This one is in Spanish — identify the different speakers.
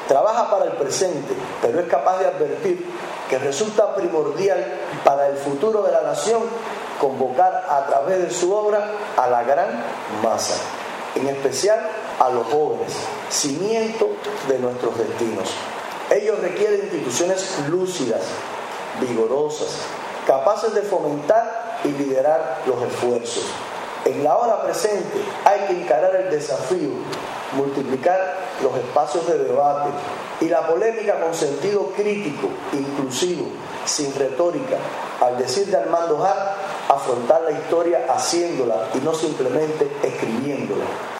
Speaker 1: trabaja para el presente, pero es capaz de advertir que resulta primordial para el futuro de la nación convocar a través de su obra a la gran masa, en especial a los jóvenes, cimiento de nuestros destinos. Ellos requieren instituciones lúcidas, vigorosas, capaces de fomentar y liderar los esfuerzos. En la hora presente hay que encarar el desafío, multiplicar los espacios de debate y la polémica con sentido crítico, inclusivo, sin retórica, al decir de Armando Hart, afrontar la historia haciéndola y no simplemente escribiéndola.